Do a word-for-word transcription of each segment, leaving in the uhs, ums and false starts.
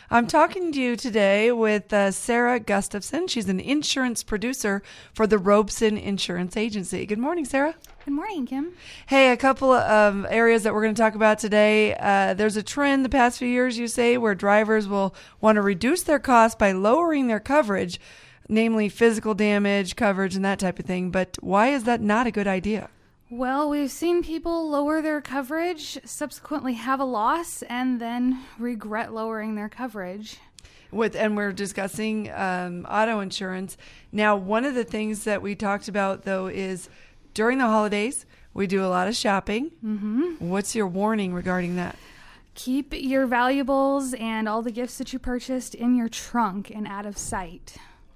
I'm talking to you today with uh, Sarah Gustafson. She's an insurance producer for the Robeson Insurance Agency. Good morning, Sarah. Good morning, Kim. Hey, a couple of areas that we're going to talk about today. Uh, there's a trend the past few years, you say, where drivers will want to reduce their costs by lowering their coverage, namely physical damage coverage and that type of thing. But why is that not a good idea? Well, we've seen people lower their coverage, subsequently have a loss, and then regret lowering their coverage. With and we're discussing um, auto insurance. Now, one of the things that we talked about, though, is during the holidays, we do a lot of shopping. Mm-hmm. What's your warning regarding that? Keep your valuables and all the gifts that you purchased in your trunk and out of sight.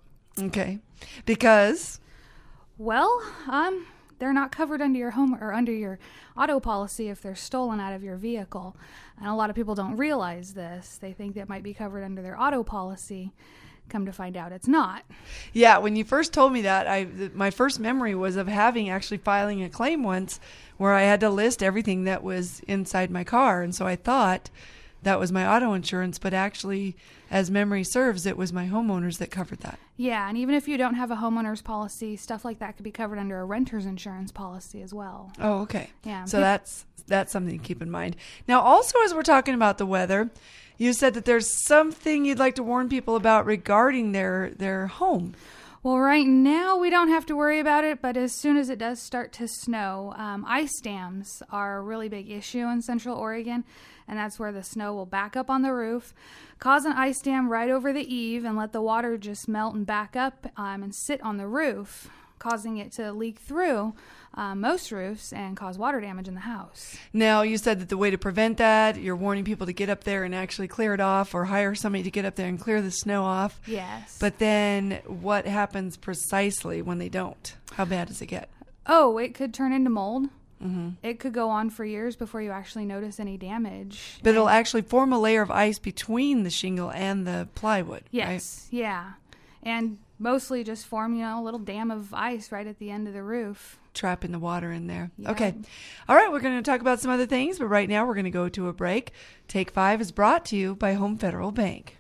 Okay. Because? Well, um... they're not covered under your home or under your auto policy if they're stolen out of your vehicle. And a lot of people don't realize this. They think that might be covered under their auto policy. Come to find out it's not. Yeah, when you first told me that, I my first memory was of having actually filing a claim once where I had to list everything that was inside my car. And so I thought that was my auto insurance, but actually, as memory serves, it was my homeowners that covered that. Yeah, and even if you don't have a homeowner's policy, stuff like that could be covered under a renter's insurance policy as well. Oh, okay. Yeah. So that's that's something to keep in mind. Now, also, as we're talking about the weather, you said that there's something you'd like to warn people about regarding their their home. Well, right now we don't have to worry about it, but as soon as it does start to snow, um, ice dams are a really big issue in Central Oregon, and that's where the snow will back up on the roof, cause an ice dam right over the eave, and let the water just melt and back up um, and sit on the roof, causing it to leak through um, most roofs and cause water damage in the house. Now, you said that the way to prevent that, you're warning people to get up there and actually clear it off or hire somebody to get up there and clear the snow off. Yes. But then what happens precisely when they don't? How bad does it get? Oh, it could turn into mold. Mm-hmm. It could go on for years before you actually notice any damage. But it'll actually form a layer of ice between the shingle and the plywood, yes, right? Yeah. And mostly just form, you know, a little dam of ice right at the end of the roof. Trapping the water in there. Yeah. Okay. All right, we're going to talk about some other things, but right now we're going to go to a break. Take Five is brought to you by Home Federal Bank.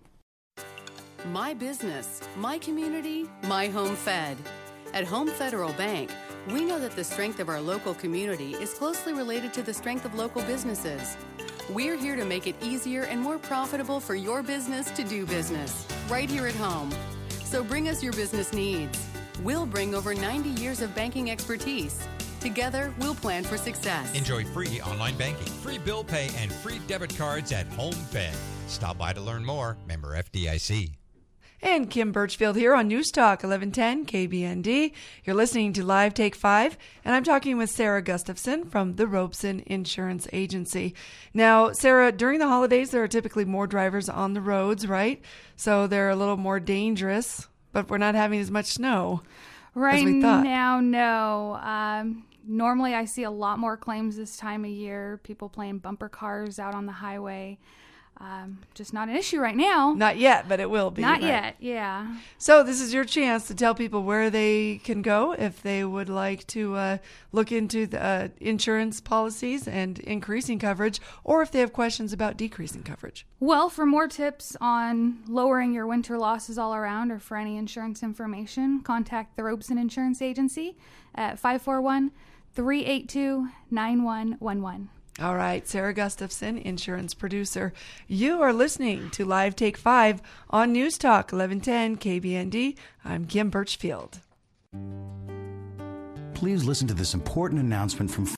My business, my community, my home fed. At Home Federal Bank, we know that the strength of our local community is closely related to the strength of local businesses. We're here to make it easier and more profitable for your business to do business, right here at home. So bring us your business needs. We'll bring over ninety years of banking expertise. Together, we'll plan for success. Enjoy free online banking, free bill pay, and free debit cards at Home Fed. Stop by to learn more. Member F D I C. And Kim Birchfield here on News Talk eleven ten K B N D. You're listening to Live Take Five, and I'm talking with Sarah Gustafson from the Robeson Insurance Agency. Now, Sarah, during the holidays, there are typically more drivers on the roads, right? So they're a little more dangerous, but we're not having as much snow right as we thought. Now, no. Um, normally, I see a lot more claims this time of year, people playing bumper cars out on the highway. Um, just not an issue right now. Not yet, but it will be. Not right? yet, yeah. So this is your chance to tell people where they can go if they would like to uh, look into the uh, insurance policies and increasing coverage, or if they have questions about decreasing coverage. Well, for more tips on lowering your winter losses all around, or for any insurance information, contact the Robeson Insurance Agency at five four one, three eight two, nine one one one. All right, Sarah Gustafson, insurance producer. You are listening to Live Take Five on News Talk eleven ten K B N D. I'm Kim Birchfield. Please listen to this important announcement from